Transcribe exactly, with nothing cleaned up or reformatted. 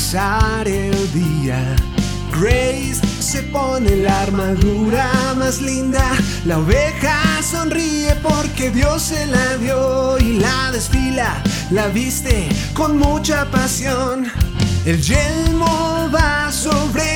empezar el día. Grace se pone la armadura más linda. La oveja sonríe porque Dios se la dio y la desfila, la viste con mucha pasión. El yelmo va sobre